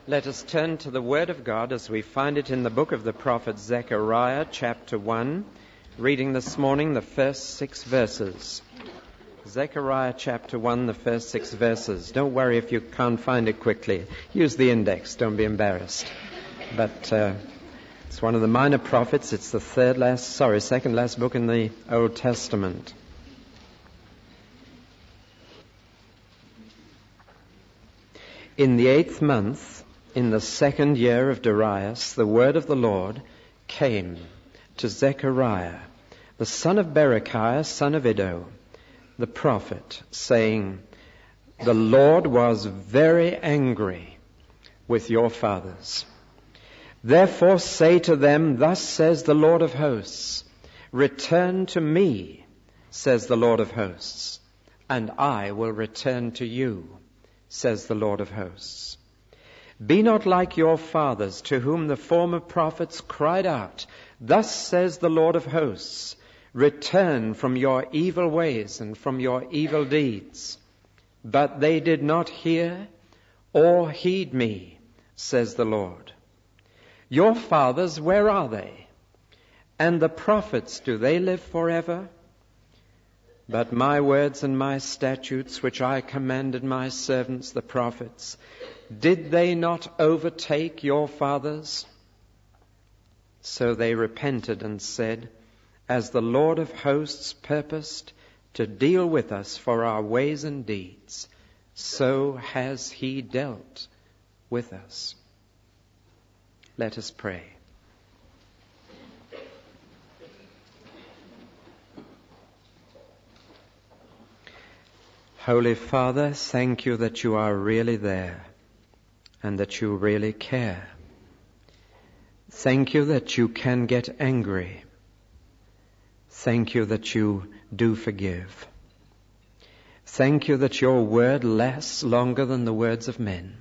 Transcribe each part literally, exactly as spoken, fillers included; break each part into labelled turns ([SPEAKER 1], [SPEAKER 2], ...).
[SPEAKER 1] Let us turn to the Word of God as we find it in the book of the prophet Zechariah, chapter one, reading this morning the first six verses. Zechariah chapter one, the first six verses. Don't worry if you can't find it quickly. Use the index, don't be embarrassed. But uh, it's one of the minor prophets. It's the third last, sorry, second last book in the Old Testament. In the eighth month, in the second year of Darius, the word of the Lord came to Zechariah, the son of Berechiah, son of Iddo, the prophet, saying, "The Lord was very angry with your fathers. Therefore say to them, thus says the Lord of hosts, return to me, says the Lord of hosts, and I will return to you, says the Lord of hosts. Be not like your fathers, to whom the former prophets cried out, thus says the Lord of hosts, return from your evil ways and from your evil deeds. But they did not hear or heed me, says the Lord. Your fathers, where are they? And the prophets, do they live forever? But my words and my statutes, which I commanded my servants the prophets, did they not overtake your fathers? So they repented and said, as the Lord of hosts purposed to deal with us for our ways and deeds, so has he dealt with us." Let us pray. Holy Father, thank you that you are really there and that you really care. Thank you that you can get angry. Thank you that you do forgive. Thank you that your word lasts longer than the words of men.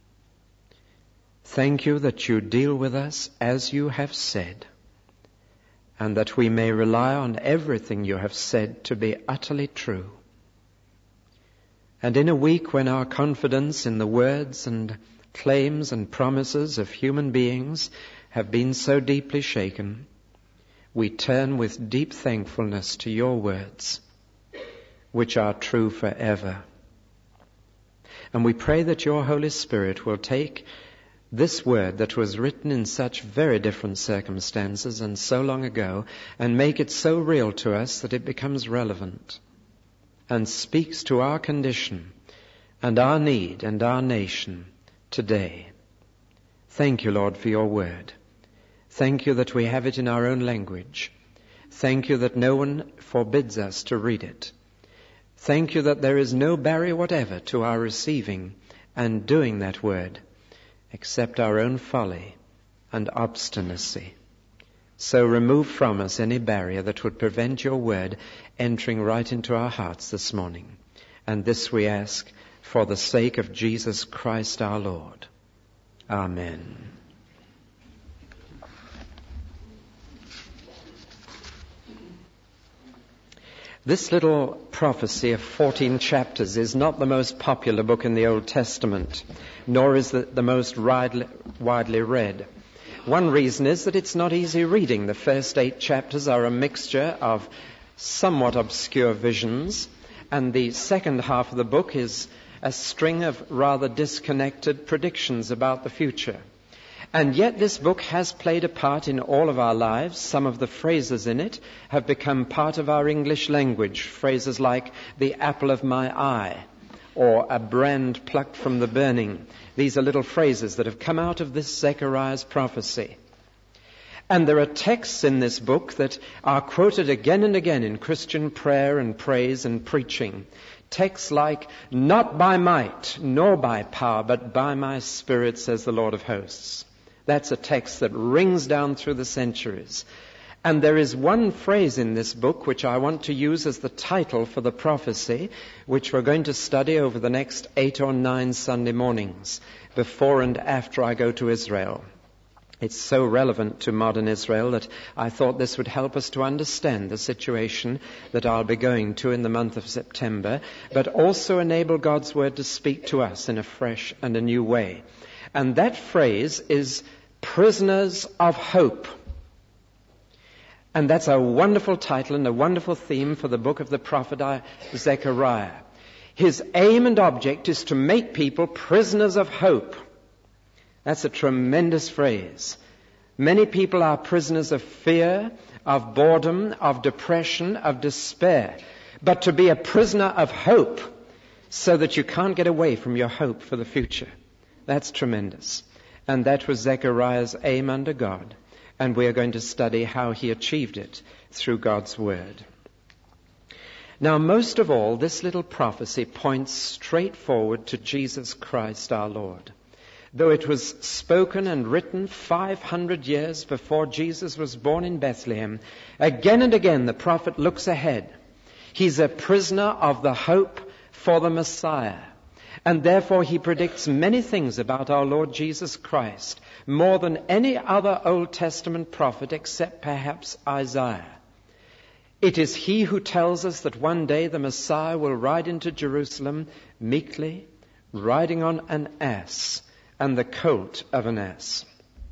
[SPEAKER 1] Thank you that you deal with us as you have said, and that we may rely on everything you have said to be utterly true. And in a week when our confidence in the words and claims and promises of human beings have been so deeply shaken, we turn with deep thankfulness to your words, which are true forever. And we pray that your Holy Spirit will take this word that was written in such very different circumstances and so long ago and make it so real to us that it becomes relevant and speaks to our condition and our need and our nation today. Thank you, Lord, for your word. Thank you that we have it in our own language. Thank you that no one forbids us to read it. Thank you that there is no barrier whatever to our receiving and doing that word, except our own folly and obstinacy. So remove from us any barrier that would prevent your word entering right into our hearts this morning. And this we ask for the sake of Jesus Christ our Lord. Amen. This little prophecy of fourteen chapters is not the most popular book in the Old Testament, nor is it the most widely, widely read. One reason is that it's not easy reading. The first eight chapters are a mixture of somewhat obscure visions, and the second half of the book is a string of rather disconnected predictions about the future. And yet this book has played a part in all of our lives. Some of the phrases in it have become part of our English language. Phrases like the apple of my eye or a brand plucked from the burning. These are little phrases that have come out of this Zechariah's prophecy. And there are texts in this book that are quoted again and again in Christian prayer and praise and preaching. Texts like, not by might nor by power, but by my Spirit, says the Lord of hosts. That's a text that rings down through the centuries. And there is one phrase in this book which I want to use as the title for the prophecy, which we're going to study over the next eight or nine Sunday mornings, before and after I go to Israel. It's so relevant to modern Israel that I thought this would help us to understand the situation that I'll be going to in the month of September, but also enable God's word to speak to us in a fresh and a new way. And that phrase is prisoners of hope. And that's a wonderful title and a wonderful theme for the book of the prophet Zechariah. His aim and object is to make people prisoners of hope. That's a tremendous phrase. Many people are prisoners of fear, of boredom, of depression, of despair. But to be a prisoner of hope so that you can't get away from your hope for the future, that's tremendous. And that was Zechariah's aim under God. And we are going to study how he achieved it through God's word. Now, most of all, this little prophecy points straight forward to Jesus Christ our Lord. Though it was spoken and written five hundred years before Jesus was born in Bethlehem, again and again the prophet looks ahead. He's a prisoner of the hope for the Messiah. And therefore he predicts many things about our Lord Jesus Christ, more than any other Old Testament prophet except perhaps Isaiah. It is he who tells us that one day the Messiah will ride into Jerusalem meekly, riding on an ass and the colt of an ass.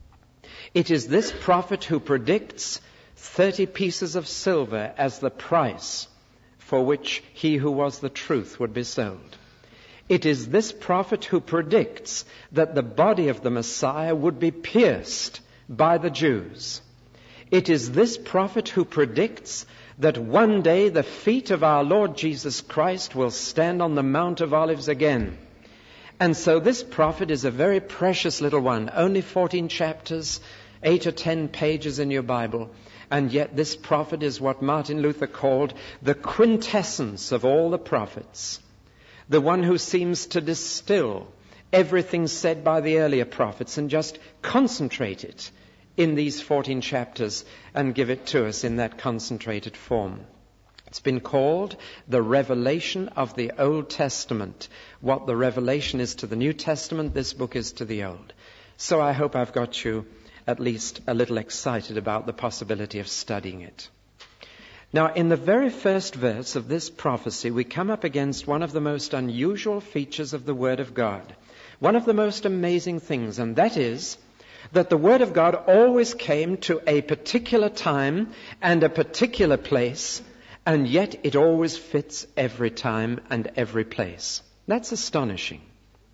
[SPEAKER 1] It is this prophet who predicts thirty pieces of silver as the price for which he who was the truth would be sold. It is this prophet who predicts that the body of the Messiah would be pierced by the Jews. It is this prophet who predicts that one day the feet of our Lord Jesus Christ will stand on the Mount of Olives again. And so this prophet is a very precious little one, only fourteen chapters, eight or ten pages in your Bible. And yet this prophet is what Martin Luther called the quintessence of all the prophets. The one who seems to distill everything said by the earlier prophets and just concentrate it in these fourteen chapters and give it to us in that concentrated form. It's been called the revelation of the Old Testament. What the revelation is to the New Testament, this book is to the Old. So I hope I've got you at least a little excited about the possibility of studying it. Now, in the very first verse of this prophecy, we come up against one of the most unusual features of the Word of God. One of the most amazing things, and that is that the Word of God always came to a particular time and a particular place, and yet it always fits every time and every place. That's astonishing.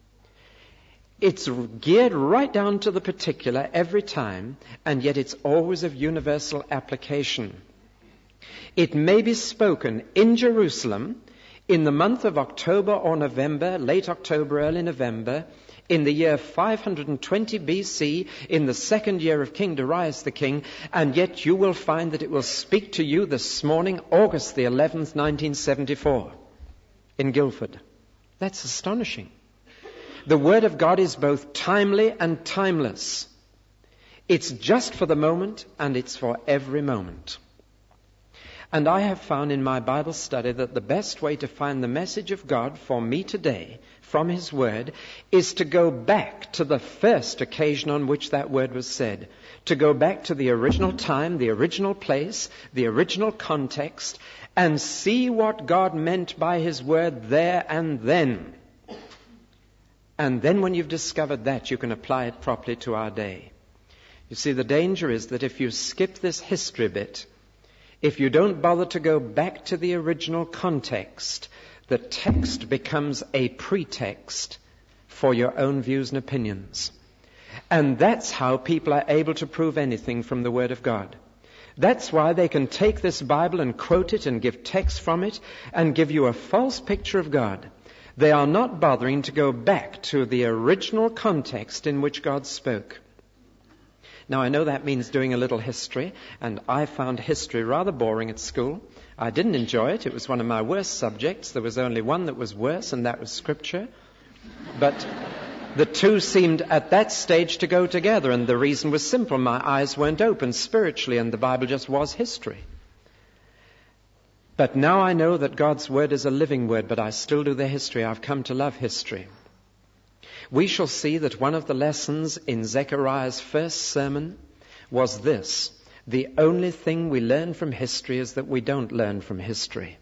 [SPEAKER 1] It's geared right down to the particular every time, and yet it's always of universal application. It may be spoken in Jerusalem in the month of October or November, late October, early November, in the year five hundred twenty B C, in the second year of King Darius the king, and yet you will find that it will speak to you this morning, August the eleventh, nineteen seventy-four, in Guildford. That's astonishing. The Word of God is both timely and timeless. It's just for the moment, and it's for every moment. And I have found in my Bible study that the best way to find the message of God for me today from His Word is to go back to the first occasion on which that word was said, to go back to the original time, the original place, the original context, and see what God meant by His Word there and then. And then when you've discovered that, you can apply it properly to our day. You see, the danger is that if you skip this history bit, if you don't bother to go back to the original context, the text becomes a pretext for your own views and opinions. And that's how people are able to prove anything from the Word of God. That's why they can take this Bible and quote it and give text from it and give you a false picture of God. They are not bothering to go back to the original context in which God spoke. Now, I know that means doing a little history, and I found history rather boring at school. I didn't enjoy it. It was one of my worst subjects. There was only one that was worse, and that was Scripture. But the two seemed at that stage to go together, and the reason was simple. My eyes weren't open spiritually, and the Bible just was history. But now I know that God's Word is a living Word, but I still do the history. I've come to love history. We shall see that one of the lessons in Zechariah's first sermon was this: the only thing we learn from history is that we don't learn from history.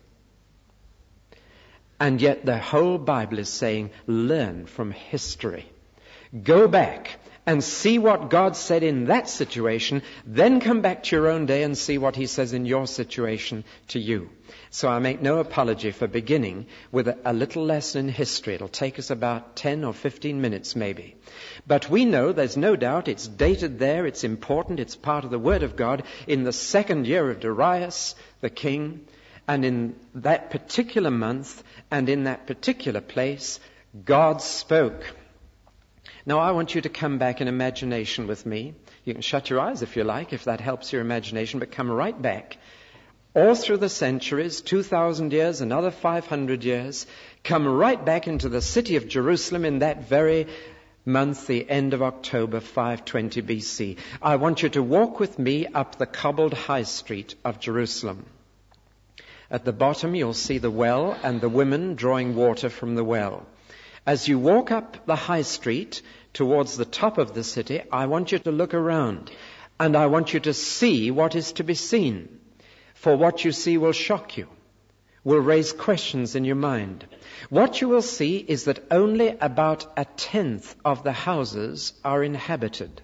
[SPEAKER 1] And yet the whole Bible is saying, learn from history. Go back and see what God said in that situation, then come back to your own day and see what he says in your situation to you. So I make no apology for beginning with a, a little lesson in history. It'll take us about ten or fifteen minutes maybe. But we know, there's no doubt, it's dated there, it's important, it's part of the Word of God, in the second year of Darius, the king, and in that particular month and in that particular place, God spoke. Now I want you to come back in imagination with me. You can shut your eyes if you like, if that helps your imagination, but come right back. All through the centuries, two thousand years, another five hundred years, come right back into the city of Jerusalem in that very month, the end of October, five twenty B C. I want you to walk with me up the cobbled high street of Jerusalem. At the bottom you'll see the well and the women drawing water from the well. As you walk up the high street towards the top of the city, I want you to look around and I want you to see what is to be seen. For what you see will shock you, will raise questions in your mind. What you will see is that only about a tenth of the houses are inhabited.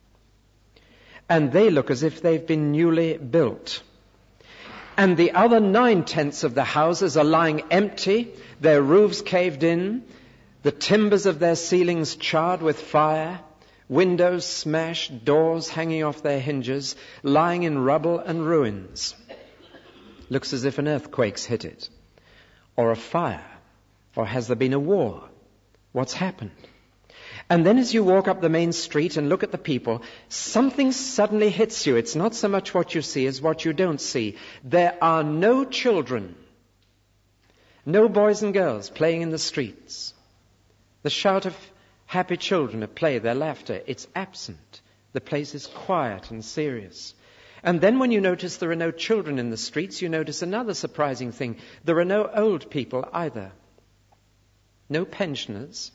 [SPEAKER 1] And they look as if they've been newly built. And the other nine-tenths of the houses are lying empty, their roofs caved in, the timbers of their ceilings charred with fire, windows smashed, doors hanging off their hinges, lying in rubble and ruins. Looks as if an earthquake's hit it, or a fire, or has there been a war? What's happened? And then as you walk up the main street and look at the people, something suddenly hits you. It's not so much what you see as what you don't see. There are no children, no boys and girls playing in the streets. The shout of happy children at play, their laughter, it's absent. The place is quiet and serious. And then when you notice there are no children in the streets, you notice another surprising thing. There are no old people either. No pensioners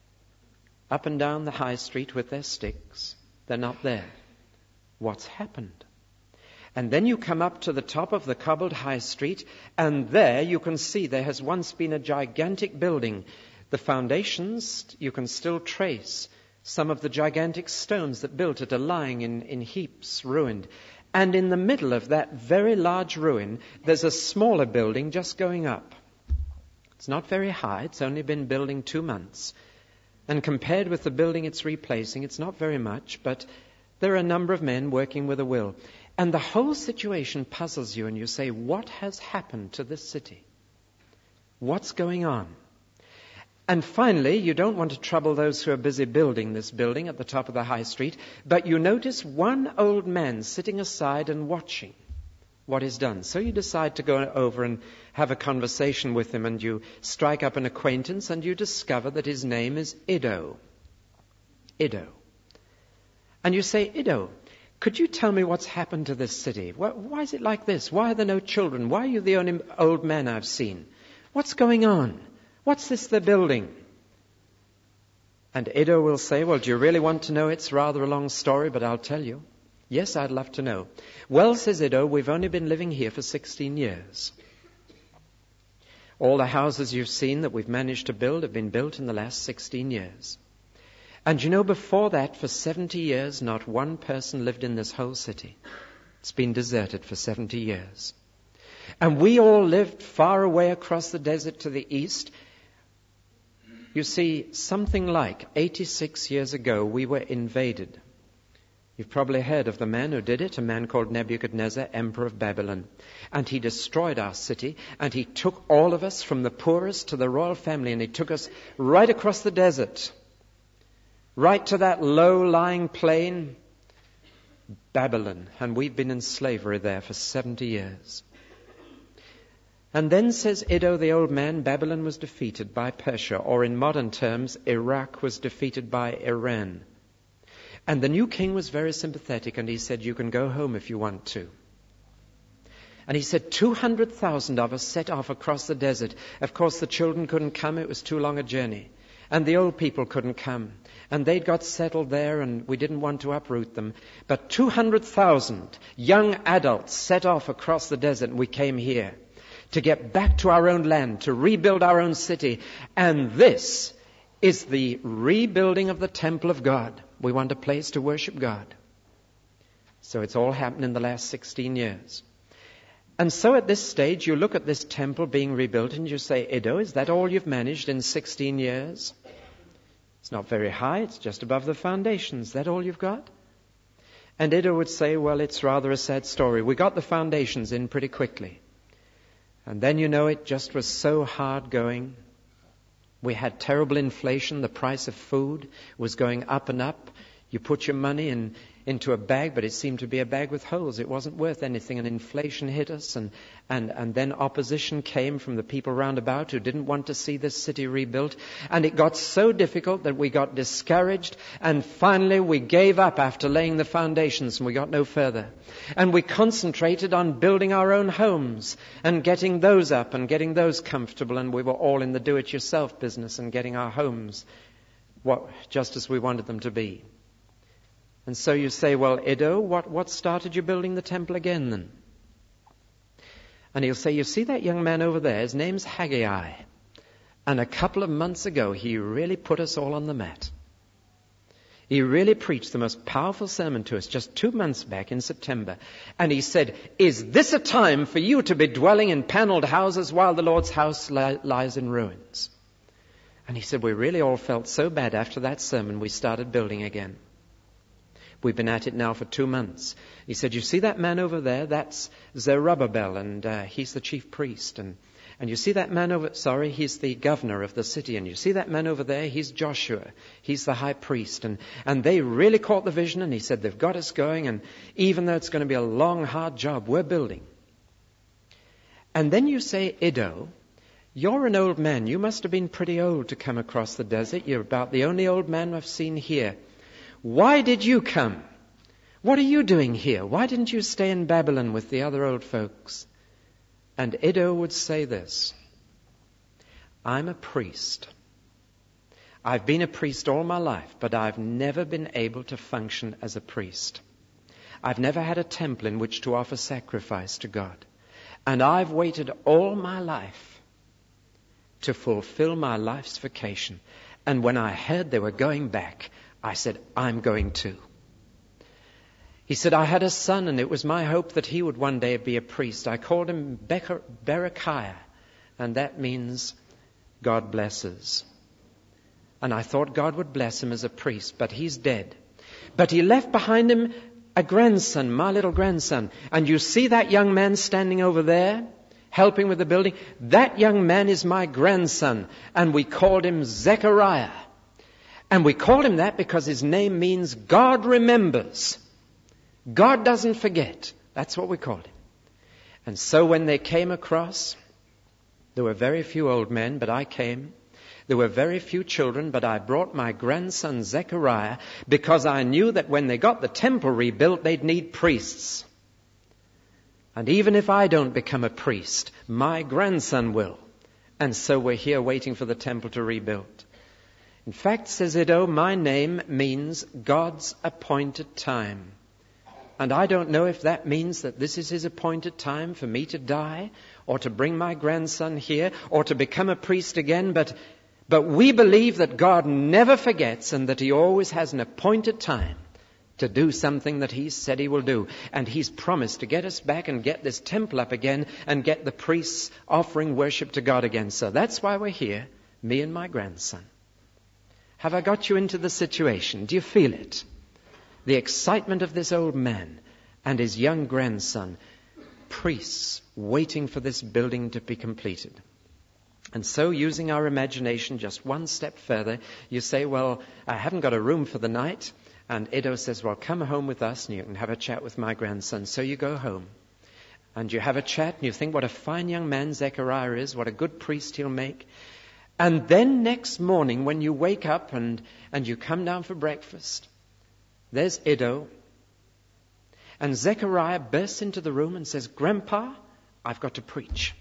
[SPEAKER 1] up and down the high street with their sticks. They're not there. What's happened? And then you come up to the top of the cobbled high street, and there you can see there has once been a gigantic building. The foundations, you can still trace some of the gigantic stones that built it are lying in, in heaps, ruined. And in the middle of that very large ruin, there's a smaller building just going up. It's not very high. It's only been building two months. And compared with the building it's replacing, it's not very much, but there are a number of men working with a will. And the whole situation puzzles you, and you say, what has happened to this city? What's going on? And finally, you don't want to trouble those who are busy building this building at the top of the high street, but you notice one old man sitting aside and watching what is done. So you decide to go over and have a conversation with him, and you strike up an acquaintance, and you discover that his name is Iddo. Iddo. And you say, Iddo, could you tell me what's happened to this city? Why is it like this? Why are there no children? Why are you the only old man I've seen? What's going on? What's this they're building? And Iddo will say, well, do you really want to know? It's rather a long story, but I'll tell you. Yes, I'd love to know. Well, says Iddo, we've only been living here for sixteen years. All the houses you've seen that we've managed to build have been built in the last sixteen years. And you know, before that, for seventy years, not one person lived in this whole city. It's been deserted for seventy years. And we all lived far away across the desert to the east. You see, something like eighty-six years ago, we were invaded. You've probably heard of the man who did it, a man called Nebuchadnezzar, emperor of Babylon. And he destroyed our city, and he took all of us from the poorest to the royal family, and he took us right across the desert, right to that low-lying plain, Babylon. And we've been in slavery there for seventy years. And then, says Iddo, the old man, Babylon was defeated by Persia, or in modern terms, Iraq was defeated by Iran. And the new king was very sympathetic, and he said, you can go home if you want to. And he said, two hundred thousand of us set off across the desert. Of course, the children couldn't come. It was too long a journey. And the old people couldn't come. And they'd got settled there, and we didn't want to uproot them. But two hundred thousand young adults set off across the desert, and we came here to get back to our own land, to rebuild our own city. And this is the rebuilding of the temple of God. We want a place to worship God. So it's all happened in the last sixteen years. And so at this stage, you look at this temple being rebuilt and you say, Ido, is that all you've managed in sixteen years? It's not very high. It's just above the foundations. Is that all you've got? And Ido would say, well, it's rather a sad story. We got the foundations in pretty quickly. And then, you know, it just was so hard going. We had terrible inflation. The price of food was going up and up. You put your money in, into a bag, but it seemed to be a bag with holes. It wasn't worth anything, and inflation hit us, and, and, and then opposition came from the people round about who didn't want to see this city rebuilt. And it got so difficult that we got discouraged, and finally we gave up after laying the foundations, and we got no further. And we concentrated on building our own homes and getting those up and getting those comfortable, and we were all in the do-it-yourself business and getting our homes what, just as we wanted them to be. And so you say, well, Ido, what, what started you building the temple again then? And he'll say, you see that young man over there? His name's Haggai. And a couple of months ago, he really put us all on the mat. He really preached the most powerful sermon to us just two months back in September. And he said, is this a time for you to be dwelling in paneled houses while the Lord's house li- lies in ruins? And he said, we really all felt so bad after that sermon, we started building again. We've been at it now for two months. He said, you see that man over there? That's Zerubbabel, and uh, he's the chief priest. And, and you see that man over, sorry, he's the governor of the city. And you see that man over there? He's Joshua. He's the high priest. And, and they really caught the vision, and he said, they've got us going. And even though it's going to be a long, hard job, we're building. And then you say, Ido, you're an old man. You must have been pretty old to come across the desert. You're about the only old man I've seen here. Why did you come? What are you doing here? Why didn't you stay in Babylon with the other old folks? And Ido would say this, I'm a priest. I've been a priest all my life, but I've never been able to function as a priest. I've never had a temple in which to offer sacrifice to God. And I've waited all my life to fulfill my life's vocation. And when I heard they were going back, I said, I'm going too. He said, I had a son, and it was my hope that he would one day be a priest. I called him Berechiah, and that means God blesses. And I thought God would bless him as a priest, but he's dead. But he left behind him a grandson, my little grandson. And you see that young man standing over there, helping with the building? That young man is my grandson, and we called him Zechariah. And we called him that because his name means God remembers. God doesn't forget. That's what we called him. And so when they came across, there were very few old men, but I came. There were very few children, but I brought my grandson Zechariah because I knew that when they got the temple rebuilt, they'd need priests. And even if I don't become a priest, my grandson will. And so we're here waiting for the temple to rebuild. In fact, says Ido, my name means God's appointed time. And I don't know if that means that this is his appointed time for me to die, or to bring my grandson here, or to become a priest again. But, but we believe that God never forgets, and that he always has an appointed time to do something that he said he will do. And he's promised to get us back and get this temple up again and get the priests offering worship to God again. So that's why we're here, me and my grandson. Have I got you into the situation? Do you feel it? The excitement of this old man and his young grandson, priests waiting for this building to be completed. And so, using our imagination just one step further, you say, well, I haven't got a room for the night. And Ido says, well, come home with us and you can have a chat with my grandson. So you go home and you have a chat and you think what a fine young man Zechariah is, what a good priest he'll make. And then next morning when you wake up and, and you come down for breakfast, there's Ido. And Zechariah bursts into the room and says, Grandpa, I've got to preach.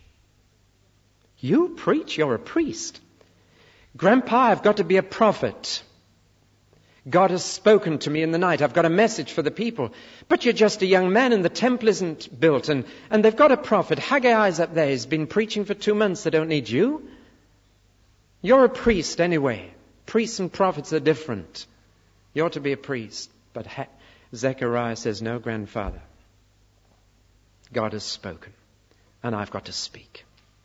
[SPEAKER 1] You preach? You're a priest. Grandpa, I've got to be a prophet. God has spoken to me in the night. I've got a message for the people. But you're just a young man and the temple isn't built. And, and they've got a prophet. Haggai's up there. He's been preaching for two months. They don't need you. You're a priest anyway. Priests and prophets are different. You ought to be a priest. But ha- Zechariah says, no, grandfather. God has spoken, and I've got to speak.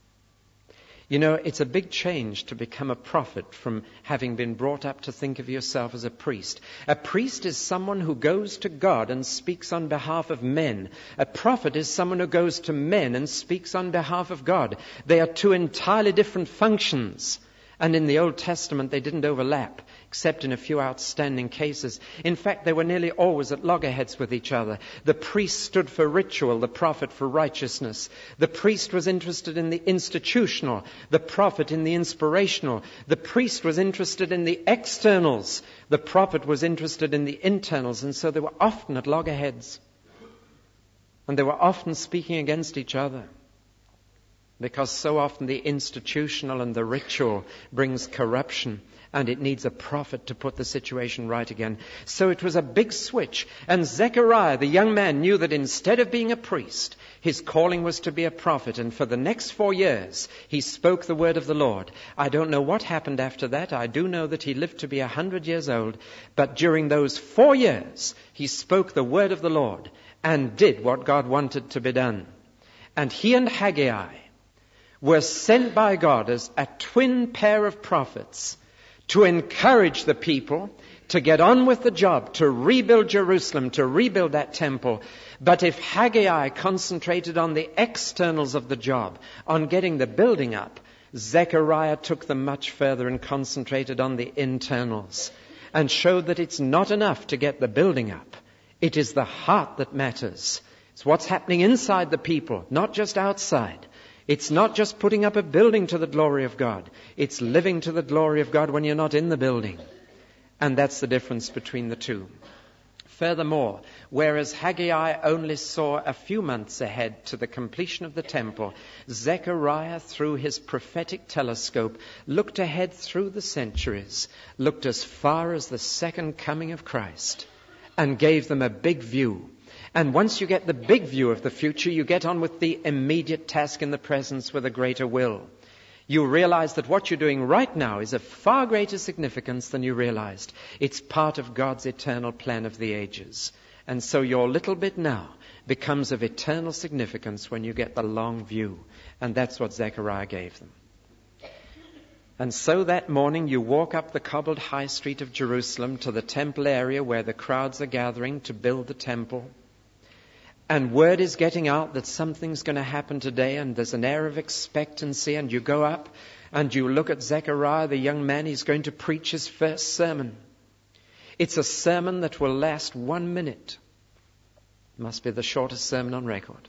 [SPEAKER 1] You know, it's a big change to become a prophet from having been brought up to think of yourself as a priest. A priest is someone who goes to God and speaks on behalf of men. A prophet is someone who goes to men and speaks on behalf of God. They are two entirely different functions. And in the Old Testament, they didn't overlap, except in a few outstanding cases. In fact, they were nearly always at loggerheads with each other. The priest stood for ritual, the prophet for righteousness. The priest was interested in the institutional, the prophet in the inspirational. The priest was interested in the externals, the prophet was interested in the internals. And so they were often at loggerheads. And they were often speaking against each other. Because so often the institutional and the ritual brings corruption, and it needs a prophet to put the situation right again. So it was a big switch. And Zechariah, the young man, knew that instead of being a priest, his calling was to be a prophet. And for the next four years, he spoke the word of the Lord. I don't know what happened after that. I do know that he lived to be a hundred years old. But during those four years, he spoke the word of the Lord and did what God wanted to be done. And he and Haggai were sent by God as a twin pair of prophets to encourage the people to get on with the job, to rebuild Jerusalem, to rebuild that temple. But if Haggai concentrated on the externals of the job, on getting the building up, Zechariah took them much further and concentrated on the internals and showed that it's not enough to get the building up. It is the heart that matters. It's what's happening inside the people, not just outside. It's not just putting up a building to the glory of God. It's living to the glory of God when you're not in the building. And that's the difference between the two. Furthermore, whereas Haggai only saw a few months ahead to the completion of the temple, Zechariah, through his prophetic telescope, looked ahead through the centuries, looked as far as the second coming of Christ, and gave them a big view. And once you get the big view of the future, you get on with the immediate task in the presence with a greater will. You realize that what you're doing right now is of far greater significance than you realized. It's part of God's eternal plan of the ages. And so your little bit now becomes of eternal significance when you get the long view. And that's what Zechariah gave them. And so that morning you walk up the cobbled high street of Jerusalem to the temple area where the crowds are gathering to build the temple. And word is getting out that something's going to happen today, and there's an air of expectancy, and you go up and you look at Zechariah, the young man. He's going to preach his first sermon. It's a sermon that will last one minute. It must be the shortest sermon on record.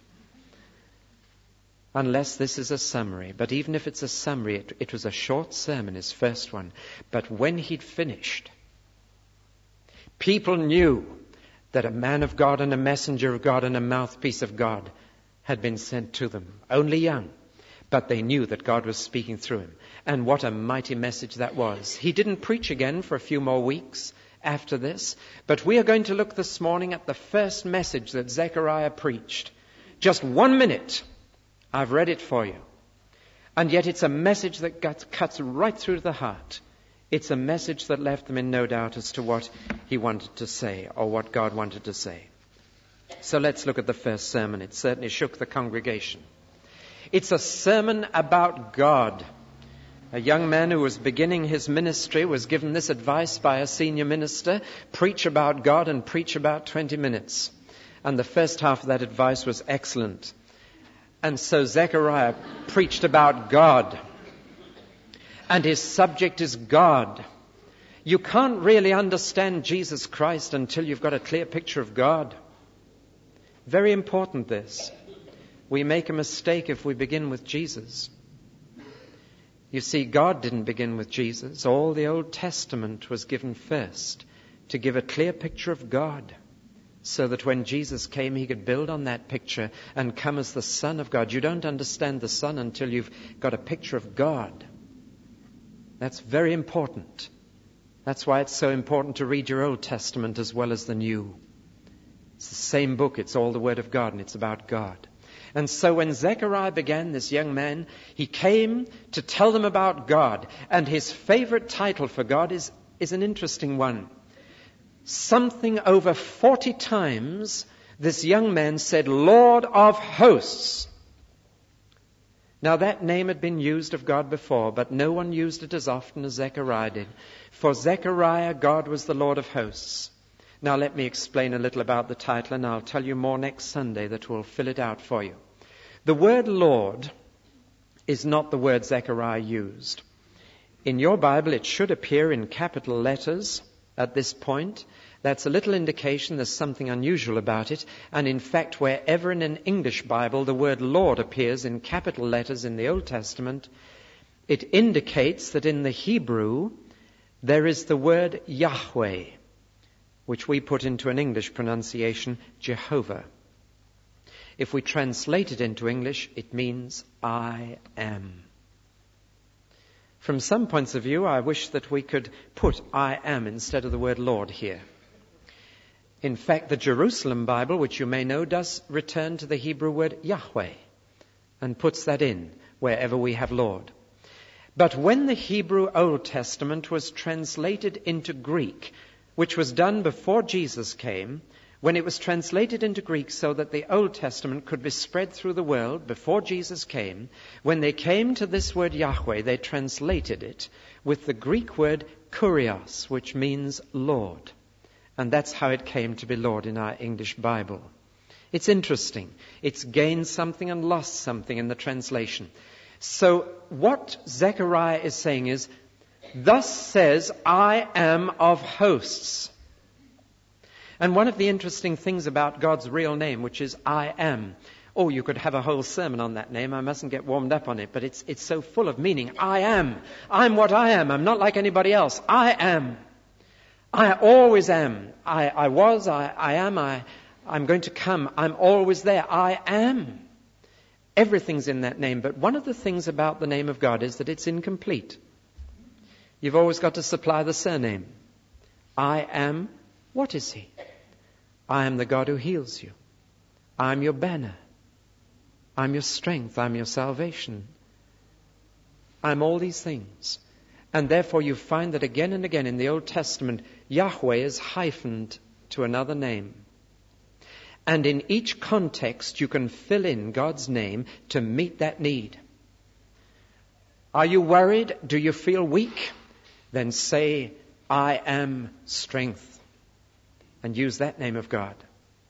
[SPEAKER 1] Unless this is a summary. But even if it's a summary, it, it was a short sermon, his first one. But when he'd finished, people knew that a man of God and a messenger of God and a mouthpiece of God had been sent to them. Only young, but they knew that God was speaking through him. And what a mighty message that was. He didn't preach again for a few more weeks after this, but we are going to look this morning at the first message that Zechariah preached. Just one minute. I've read it for you. And yet it's a message that cuts right through the heart. It's a message that left them in no doubt as to what he wanted to say, or what God wanted to say. So let's look at the first sermon. It certainly shook the congregation. It's a sermon about God. A young man who was beginning his ministry was given this advice by a senior minister: preach about God and preach about twenty minutes. And the first half of that advice was excellent. And so Zechariah preached about God. And his subject is God. You can't really understand Jesus Christ until you've got a clear picture of God. Very important, this. We make a mistake if we begin with Jesus. You see, God didn't begin with Jesus. All the Old Testament was given first to give a clear picture of God, so that when Jesus came, he could build on that picture and come as the Son of God. You don't understand the Son until you've got a picture of God. That's very important. That's why it's so important to read your Old Testament as well as the New. It's the same book. It's all the Word of God, and it's about God. And so when Zechariah began, this young man, he came to tell them about God. And his favorite title for God is, is an interesting one. Something over forty times, this young man said, Lord of hosts. Now that name had been used of God before, but no one used it as often as Zechariah did. For Zechariah, God was the Lord of hosts. Now let me explain a little about the title, and I'll tell you more next Sunday that will fill it out for you. The word Lord is not the word Zechariah used. In your Bible, it should appear in capital letters at this point. That's a little indication there's something unusual about it. And in fact, wherever in an English Bible the word Lord appears in capital letters in the Old Testament, it indicates that in the Hebrew there is the word Yahweh, which we put into an English pronunciation, Jehovah. If we translate it into English, it means I am. From some points of view, I wish that we could put I am instead of the word Lord here. In fact, the Jerusalem Bible, which you may know, does return to the Hebrew word Yahweh and puts that in wherever we have Lord. But when the Hebrew Old Testament was translated into Greek, which was done before Jesus came, when it was translated into Greek so that the Old Testament could be spread through the world before Jesus came, when they came to this word Yahweh, they translated it with the Greek word kurios, which means Lord. And that's how it came to be Lord in our English Bible. It's interesting. It's gained something and lost something in the translation. So what Zechariah is saying is, thus says I am of hosts. And one of the interesting things about God's real name, which is I am, oh, you could have a whole sermon on that name. I mustn't get warmed up on it, but it's it's so full of meaning. I am. I'm what I am. I'm not like anybody else. I am. I always am. I, I was, I, I am, I, I'm going to come. I'm always there. I am. Everything's in that name. But one of the things about the name of God is that it's incomplete. You've always got to supply the surname. I am. What is he? I am the God who heals you. I'm your banner. I'm your strength. I'm your salvation. I'm all these things. And therefore you find that again and again in the Old Testament, Yahweh is hyphened to another name. And in each context you can fill in God's name to meet that need. Are you worried? Do you feel weak? Then say, I am strength. And use that name of God.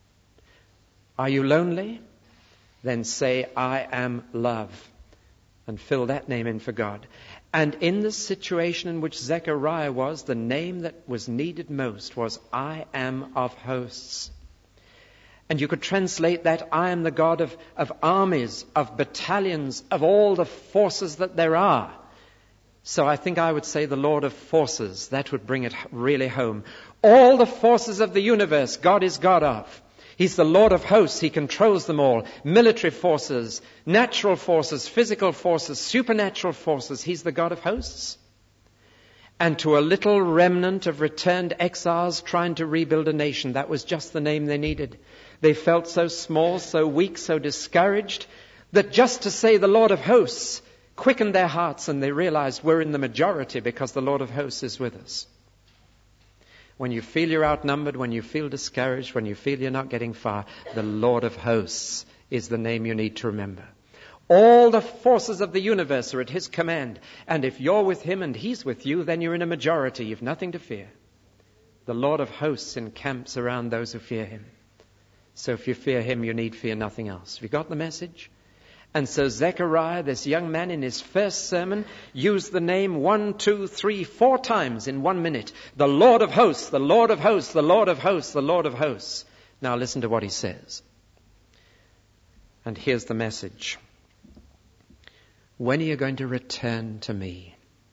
[SPEAKER 1] Are you lonely? Then say, I am love. And fill that name in for God. And in the situation in which Zechariah was, the name that was needed most was, I am of hosts. And you could translate that, I am the God of, of armies, of battalions, of all the forces that there are. So I think I would say the Lord of forces. That would bring it really home. All the forces of the universe, God is God of. He's the Lord of hosts. He controls them all. Military forces, natural forces, physical forces, supernatural forces. He's the God of hosts. And to a little remnant of returned exiles trying to rebuild a nation, that was just the name they needed. They felt so small, so weak, so discouraged, that just to say the Lord of hosts quickened their hearts, and they realized we're in the majority because the Lord of hosts is with us. When you feel you're outnumbered, when you feel discouraged, when you feel you're not getting far, the Lord of hosts is the name you need to remember. All the forces of the universe are at his command. And if you're with him and he's with you, then you're in a majority. You've nothing to fear. The Lord of hosts encamps around those who fear him. So if you fear him, you need fear nothing else. Have you got the message? And so Zechariah, this young man, in his first sermon, used the name one, two, three, four times in one minute. The Lord of hosts, the Lord of hosts, the Lord of hosts, the Lord of hosts. Now listen to what he says. And here's the message. When are you going to return to me?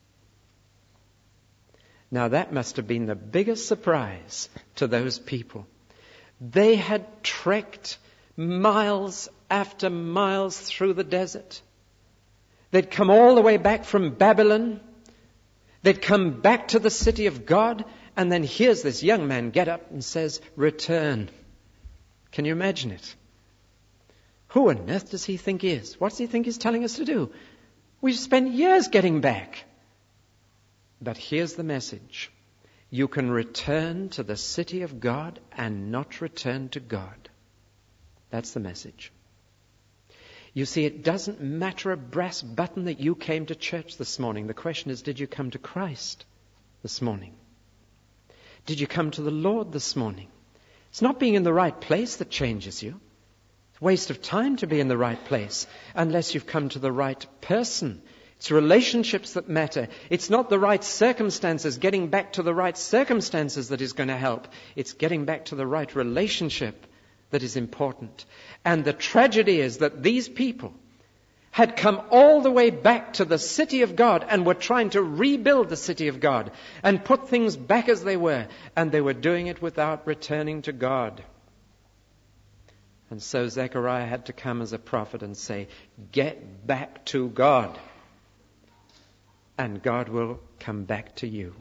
[SPEAKER 1] Now that must have been the biggest surprise to those people. They had trekked miles after miles through the desert. They'd come all the way back from Babylon. They'd come back to the city of God. And then here's this young man get up and says, return. Can you imagine it? Who on earth does he think he is? What does he think he's telling us to do? We've spent years getting back. But here's the message. You can return to the city of God and not return to God. That's the message. You see, it doesn't matter a brass button that you came to church this morning. The question is, did you come to Christ this morning? Did you come to the Lord this morning? It's not being in the right place that changes you. It's a waste of time to be in the right place unless you've come to the right person. It's relationships that matter. It's not the right circumstances, getting back to the right circumstances that is going to help. It's getting back to the right relationship that is important. And the tragedy is that these people had come all the way back to the city of God and were trying to rebuild the city of God and put things back as they were. And they were doing it without returning to God. And so Zechariah had to come as a prophet and say, get back to God. And God will come back to you.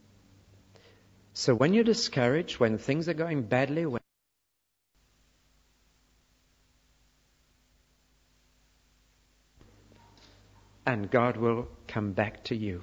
[SPEAKER 1] So when you're discouraged, when things are going badly, when and God will come back to you.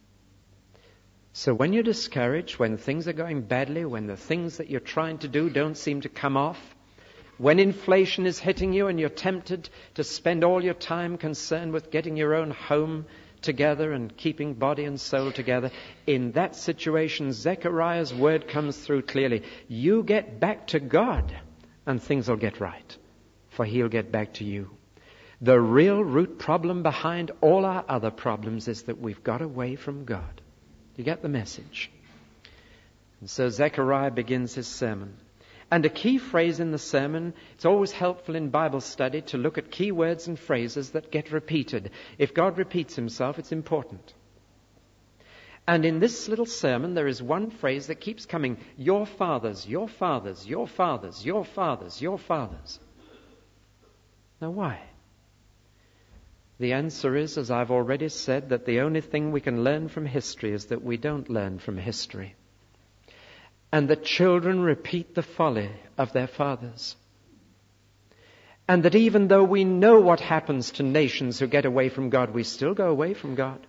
[SPEAKER 1] So when you're discouraged, when things are going badly, when the things that you're trying to do don't seem to come off, when inflation is hitting you and you're tempted to spend all your time concerned with getting your own home together and keeping body and soul together, in that situation, Zechariah's word comes through clearly. You get back to God and things will get right, for He'll get back to you. The real root problem behind all our other problems is that we've got away from God. You get the message? And so Zechariah begins his sermon. And a key phrase in the sermon, it's always helpful in Bible study to look at key words and phrases that get repeated. If God repeats himself, it's important. And in this little sermon, there is one phrase that keeps coming. Your fathers, your fathers, your fathers, your fathers, your fathers. Now why? The answer is, as I've already said, that the only thing we can learn from history is that we don't learn from history. And that children repeat the folly of their fathers. And that even though we know what happens to nations who get away from God, we still go away from God.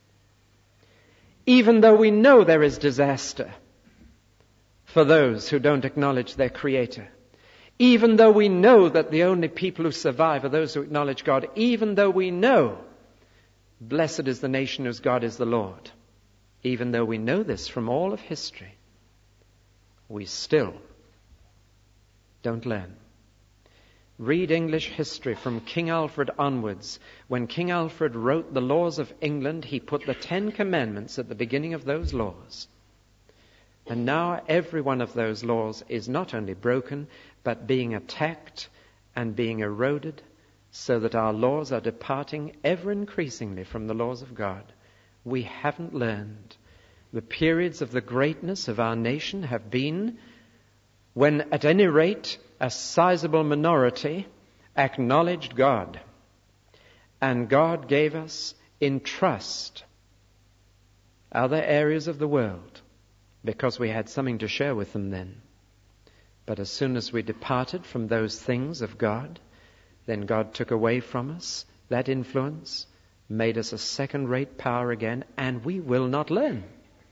[SPEAKER 1] Even though we know there is disaster for those who don't acknowledge their Creator. Even though we know that the only people who survive are those who acknowledge God. Even though we know, blessed is the nation whose God is the Lord. Even though we know this from all of history, we still don't learn. Read English history from King Alfred onwards. When King Alfred wrote the laws of England, he put the Ten Commandments at the beginning of those laws. And now every one of those laws is not only broken, but being attacked and being eroded, so that our laws are departing ever increasingly from the laws of God. We haven't learned. The periods of the greatness of our nation have been when, at any rate, a sizable minority acknowledged God. And God gave us in trust other areas of the world because we had something to share with them then. But as soon as we departed from those things of God, then God took away from us that influence, made us a second-rate power again, and we will not learn.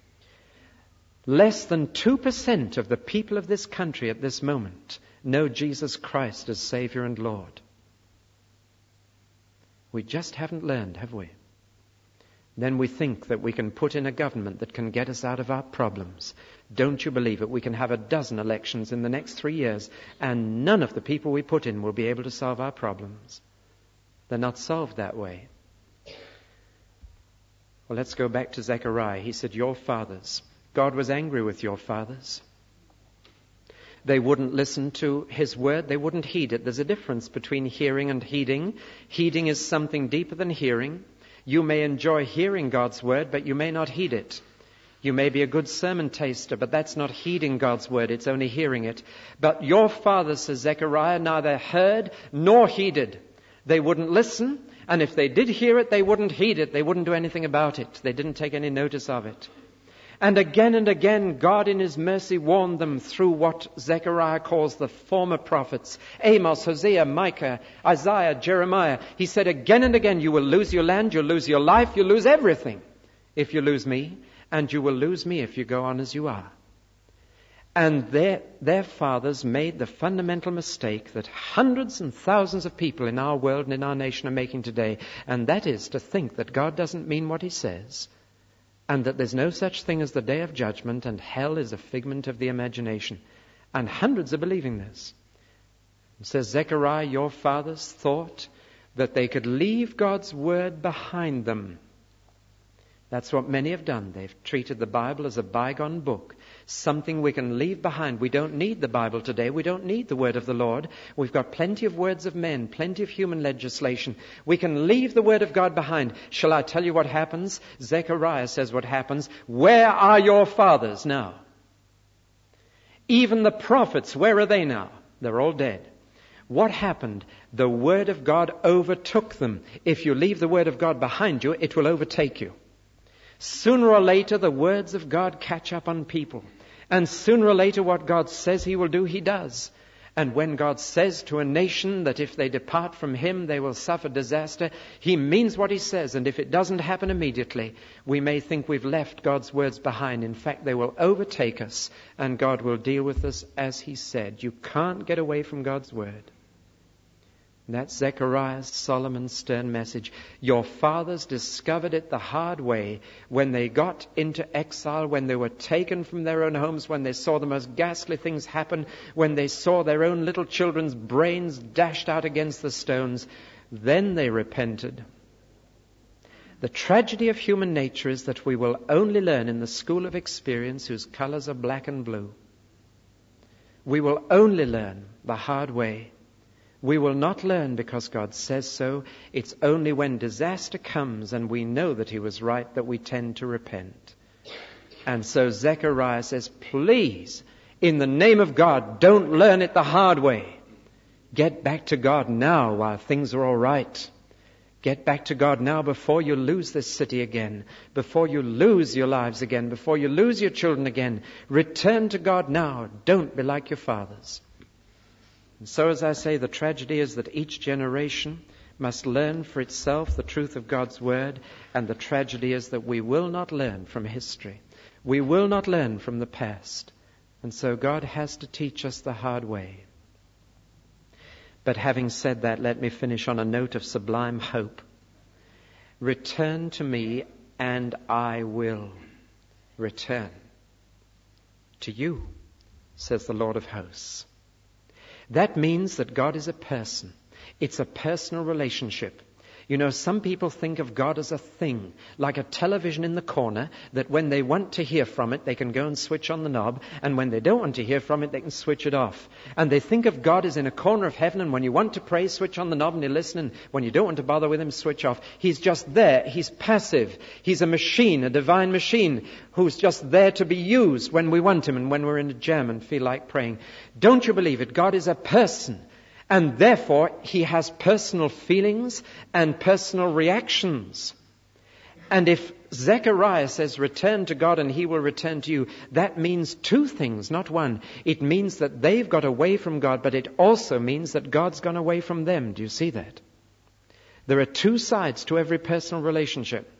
[SPEAKER 1] Less than two percent of the people of this country at this moment know Jesus Christ as Savior and Lord. We just haven't learned, have we? Then we think that we can put in a government that can get us out of our problems. Don't you believe it? We can have a dozen elections in the next three years and none of the people we put in will be able to solve our problems. They're not solved that way. Well, let's go back to Zechariah. He said, your fathers. God was angry with your fathers. They wouldn't listen to his word. They wouldn't heed it. There's a difference between hearing and heeding. Heeding is something deeper than hearing. You may enjoy hearing God's word, but you may not heed it. You may be a good sermon taster, but that's not heeding God's word. It's only hearing it. But your fathers, says Zechariah, neither heard nor heeded. They wouldn't listen, and if they did hear it, they wouldn't heed it. They wouldn't do anything about it. They didn't take any notice of it. And again and again, God in his mercy warned them through what Zechariah calls the former prophets. Amos, Hosea, Micah, Isaiah, Jeremiah. He said again and again, you will lose your land, you'll lose your life, you'll lose everything if you lose me. And you will lose me if you go on as you are. And their, their fathers made the fundamental mistake that hundreds and thousands of people in our world and in our nation are making today. And that is to think that God doesn't mean what he says. And that there's no such thing as the day of judgment, and hell is a figment of the imagination. And hundreds are believing this. It says, Zechariah, your fathers thought that they could leave God's word behind them. That's what many have done. They've treated the Bible as a bygone book, something we can leave behind. We don't need the Bible today. We don't need the word of the Lord. We've got plenty of words of men, plenty of human legislation. We can leave the word of God behind. Shall I tell you what happens? Zechariah says what happens. Where are your fathers now? Even the prophets, where are they now? They're all dead. What happened? The word of God overtook them. If you leave the word of God behind you, it will overtake you. Sooner or later, the words of God catch up on people. And sooner or later, what God says he will do, he does. And when God says to a nation that if they depart from him, they will suffer disaster, he means what he says. And if it doesn't happen immediately, we may think we've left God's words behind. In fact, they will overtake us, and God will deal with us as he said. You can't get away from God's word. That's Zechariah's solemn and stern message. Your fathers discovered it the hard way when they got into exile, when they were taken from their own homes, when they saw the most ghastly things happen, when they saw their own little children's brains dashed out against the stones. Then they repented. The tragedy of human nature is that we will only learn in the school of experience whose colors are black and blue. We will only learn the hard way. We will not learn because God says so. It's only when disaster comes and we know that he was right that we tend to repent. And so Zechariah says, please, in the name of God, don't learn it the hard way. Get back to God now while things are all right. Get back to God now before you lose this city again, before you lose your lives again, before you lose your children again. Return to God now. Don't be like your fathers. And so, as I say, the tragedy is that each generation must learn for itself the truth of God's word, and the tragedy is that we will not learn from history. We will not learn from the past. And so God has to teach us the hard way. But having said that, let me finish on a note of sublime hope. Return to me, and I will return to you, says the Lord of hosts. That means that God is a person. It's a personal relationship. You know, some people think of God as a thing, like a television in the corner, that when they want to hear from it, they can go and switch on the knob, and when they don't want to hear from it, they can switch it off. And they think of God as in a corner of heaven, and when you want to pray, switch on the knob and you listen, and when you don't want to bother with him, switch off. He's just there. He's passive. He's a machine, a divine machine, who's just there to be used when we want him and when we're in a jam and feel like praying. Don't you believe it? God is a person. And therefore, he has personal feelings and personal reactions. And if Zechariah says, return to God and he will return to you, that means two things, not one. It means that they've got away from God, but it also means that God's gone away from them. Do you see that? There are two sides to every personal relationship.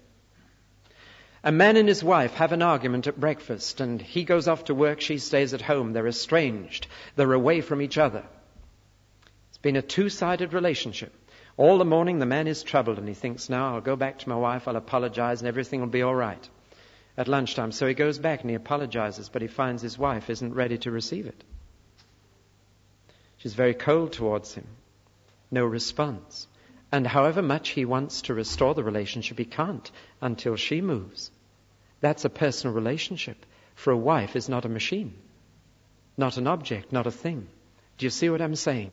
[SPEAKER 1] A man and his wife have an argument at breakfast, and he goes off to work, she stays at home. They're estranged. They're away from each other. Been a two-sided relationship. All the morning the man is troubled and he thinks, now I'll go back to my wife, I'll apologize and everything will be all right. At lunchtime, so he goes back and he apologizes, but he finds his wife isn't ready to receive it. She's very cold towards him. No response. And however much he wants to restore the relationship, he can't until she moves. That's a personal relationship. For a wife is not a machine, not an object, not a thing. Do you see what I'm saying?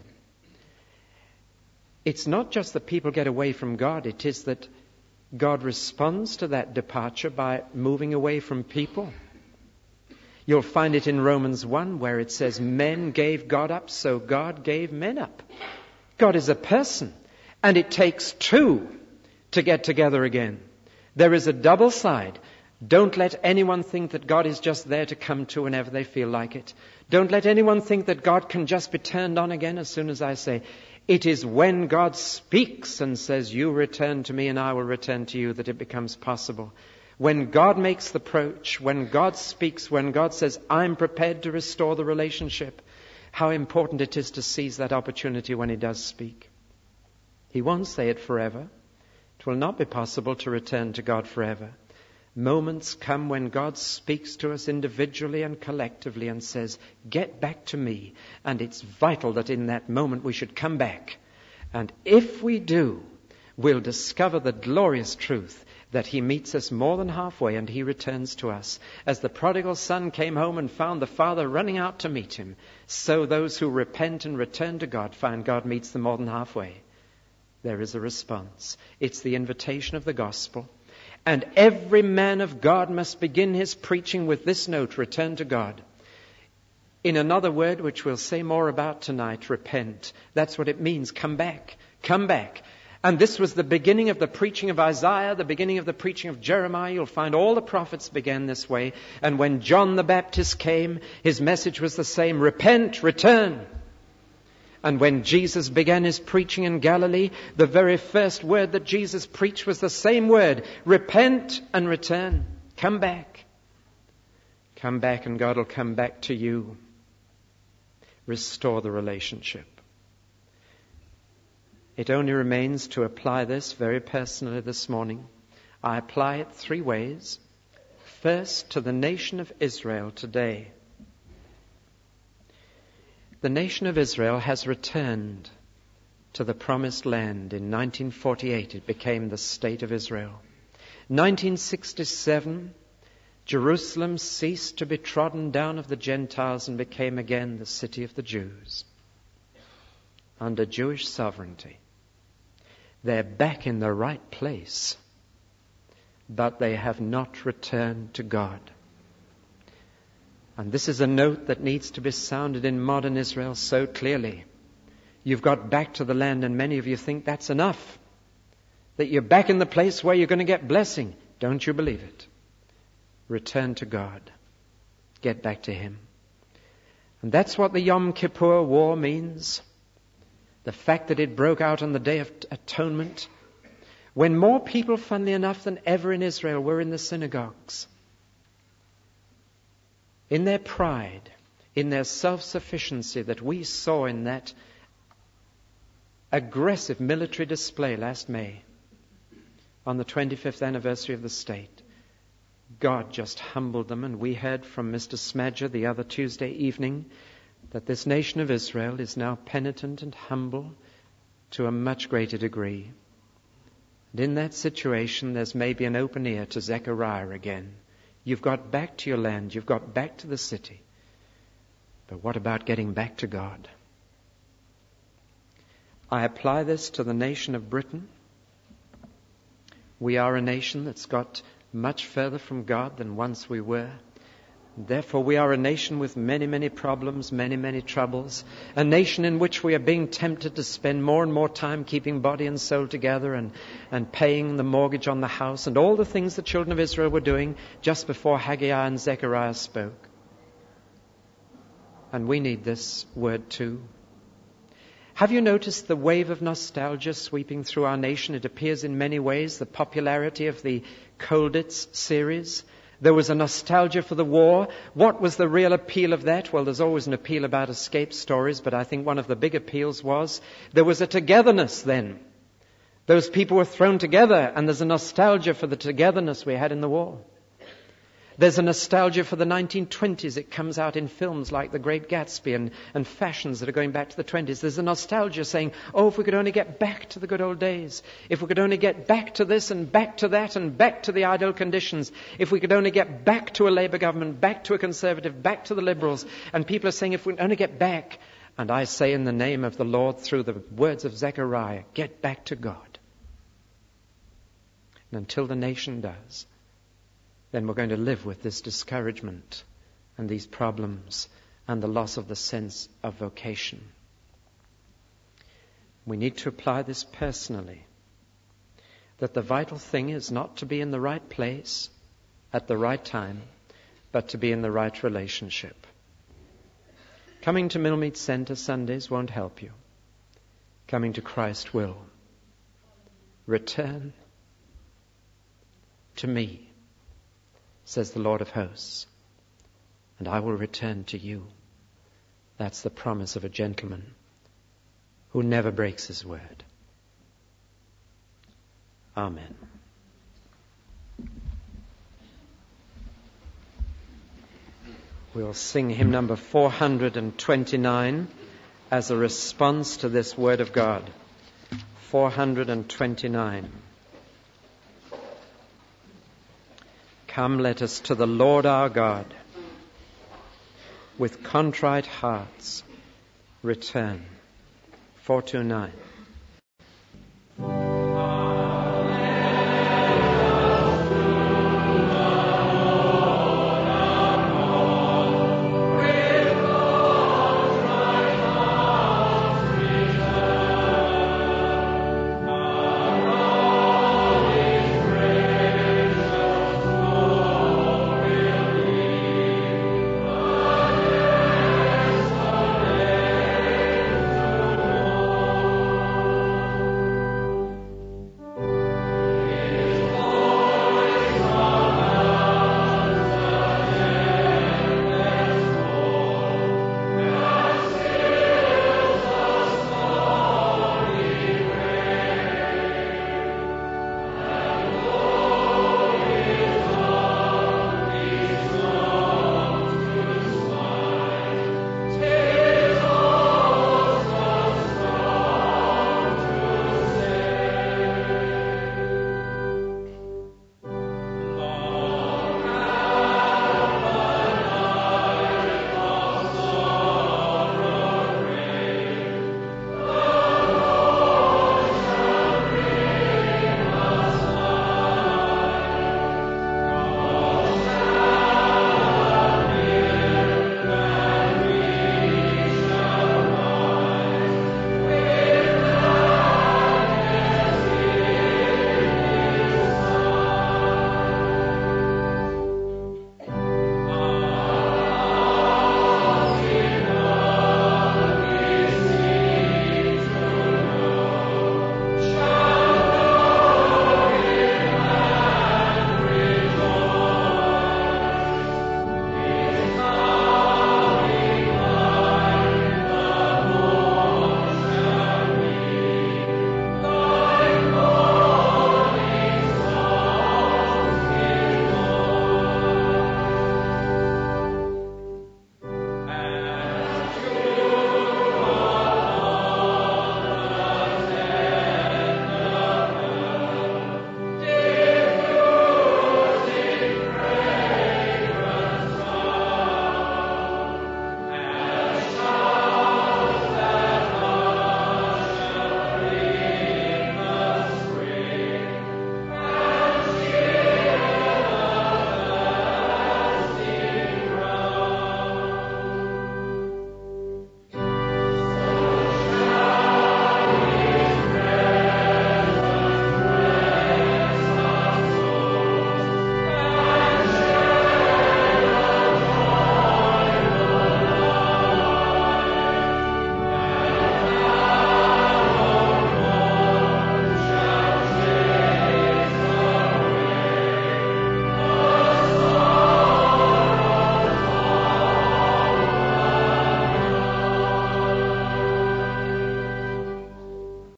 [SPEAKER 1] It's not just that people get away from God. It is that God responds to that departure by moving away from people. You'll find it in Romans one where it says, men gave God up, so God gave men up. God is a person, and it takes two to get together again. There is a double side. Don't let anyone think that God is just there to come to whenever they feel like it. Don't let anyone think that God can just be turned on again as soon as I say. It is when God speaks and says, you return to me and I will return to you, that it becomes possible. When God makes the approach, when God speaks, when God says, I'm prepared to restore the relationship, how important it is to seize that opportunity when He does speak. He won't say it forever. It will not be possible to return to God forever. Moments come when God speaks to us individually and collectively and says, get back to me. And it's vital that in that moment we should come back. And if we do, we'll discover the glorious truth that He meets us more than halfway and He returns to us. As the prodigal son came home and found the father running out to meet him, so those who repent and return to God find God meets them more than halfway. There is a response. It's the invitation of the gospel. And every man of God must begin his preaching with this note, return to God. In another word, which we'll say more about tonight, repent. That's what it means. Come back. Come back. And this was the beginning of the preaching of Isaiah, the beginning of the preaching of Jeremiah. You'll find all the prophets began this way. And when John the Baptist came, his message was the same. Repent, return. And when Jesus began his preaching in Galilee, the very first word that Jesus preached was the same word. Repent and return. Come back. Come back and God will come back to you. Restore the relationship. It only remains to apply this very personally this morning. I apply it three ways. First, to the nation of Israel today. The nation of Israel has returned to the promised land. In nineteen forty-eight, it became the state of Israel. nineteen sixty-seven, Jerusalem ceased to be trodden down of the Gentiles and became again the city of the Jews. Under Jewish sovereignty. They're back in the right place, but they have not returned to God. And this is a note that needs to be sounded in modern Israel so clearly. You've got back to the land, and many of you think that's enough. That you're back in the place where you're going to get blessing. Don't you believe it? Return to God. Get back to Him. And that's what the Yom Kippur War means. The fact that it broke out on the Day of Atonement. When more people, funnily enough, than ever in Israel were in the synagogues. In their pride, in their self-sufficiency that we saw in that aggressive military display last May on the twenty-fifth anniversary of the state, God just humbled them. And we heard from Mister Smadger the other Tuesday evening that this nation of Israel is now penitent and humble to a much greater degree. And in that situation, there's maybe an open ear to Zechariah again. You've got back to your land. You've got back to the city. But what about getting back to God? I apply this to the nation of Britain. We are a nation that's got much further from God than once we were. Therefore, we are a nation with many, many problems, many, many troubles. A nation in which we are being tempted to spend more and more time keeping body and soul together and, and paying the mortgage on the house and all the things the children of Israel were doing just before Haggai and Zechariah spoke. And we need this word too. Have you noticed the wave of nostalgia sweeping through our nation? It appears in many ways. The popularity of the Colditz series. There was a nostalgia for the war. What was the real appeal of that? Well, there's always an appeal about escape stories, but I think one of the big appeals was there was a togetherness then. Those people were thrown together, and there's a nostalgia for the togetherness we had in the war. There's a nostalgia for the nineteen twenties. It comes out in films like The Great Gatsby and, and fashions that are going back to the twenties. There's a nostalgia saying, oh, if we could only get back to the good old days. If we could only get back to this and back to that and back to the ideal conditions. If we could only get back to a Labour government, back to a Conservative, back to the Liberals. And people are saying, if we could only get back. And I say in the name of the Lord through the words of Zechariah, get back to God. And until the nation does, then we're going to live with this discouragement and these problems and the loss of the sense of vocation. We need to apply this personally, that the vital thing is not to be in the right place at the right time, but to be in the right relationship. Coming to Millmead Centre Sundays won't help you. Coming to Christ will. Return to me, says the Lord of hosts, and I will return to you. That's the promise of a gentleman who never breaks his word. Amen. We'll sing hymn number four hundred twenty-nine as a response to this word of God. four hundred twenty-nine. Come, let us to the Lord our God with contrite hearts return. four twenty-nine.